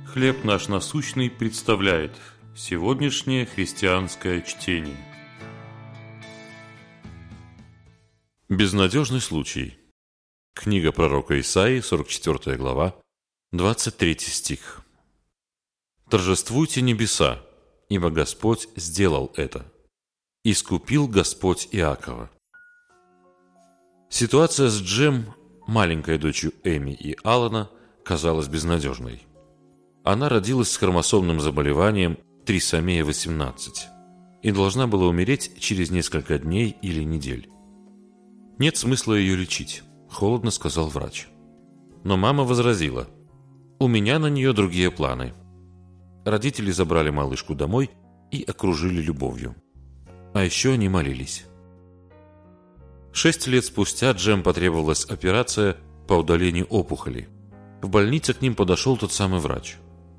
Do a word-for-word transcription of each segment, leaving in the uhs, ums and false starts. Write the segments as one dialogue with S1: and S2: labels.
S1: «Хлеб наш насущный» представляет сегодняшнее христианское чтение. Безнадежный случай. Книга пророка Исаии, сорок четвёртая глава, двадцать третий стих. «Торжествуйте небеса, ибо Господь сделал это. Искупил Господь Иакова». Ситуация с Джем, маленькой дочерью Эми и Алана, казалась безнадежной. Она родилась с хромосомным заболеванием трисомия восемнадцать и должна была умереть через несколько дней или недель. «Нет смысла ее лечить», – холодно сказал врач. Но мама возразила: «У меня на нее другие планы». Родители забрали малышку домой и окружили любовью. А еще они молились. Шесть лет спустя Джем потребовалась операция по удалению опухоли. В больнице к ним подошел тот самый врач.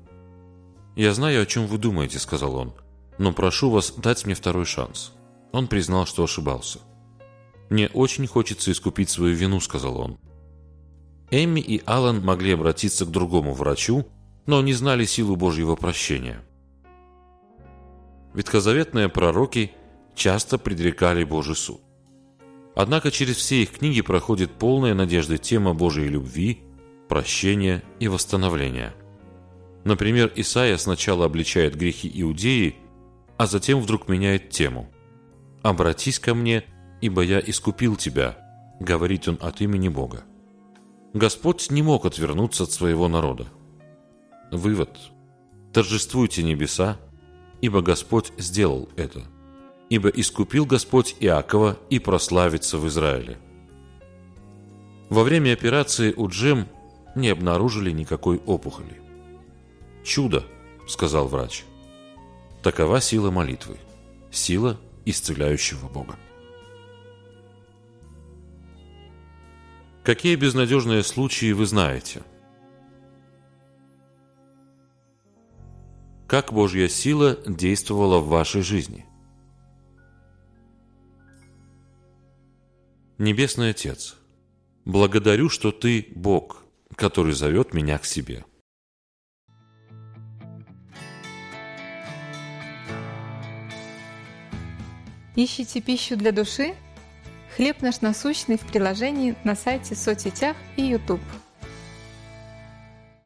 S1: «Я знаю, о чем вы думаете», — сказал он, «но прошу вас дать мне второй шанс». Он признал, что ошибался. «Мне очень хочется искупить свою вину», — сказал он. Эми и Алан могли обратиться к другому врачу, но не знали силу Божьего прощения. Ветхозаветные пророки часто предрекали Божий суд. Однако через все их книги проходит полная надежды тема Божьей любви, прощения и восстановления. Например, Исаия сначала обличает грехи Иудеи, а затем вдруг меняет тему. «Обратись ко мне, ибо я искупил тебя», — говорит он от имени Бога. Господь не мог отвернуться от своего народа. Вывод: торжествуйте небеса, ибо Господь сделал это. Ибо искупил Господь Иакова и прославится в Израиле. Во время операции у Джем не обнаружили никакой опухоли. «Чудо», — сказал врач. Такова сила молитвы, сила исцеляющего Бога. Какие безнадежные случаи вы знаете? Как Божья сила действовала в вашей жизни? Небесный Отец, благодарю, что Ты Бог, который зовет меня к себе.
S2: Ищите пищу для души? «Хлеб наш насущный» в приложении, на сайте, в соцсетях и YouTube.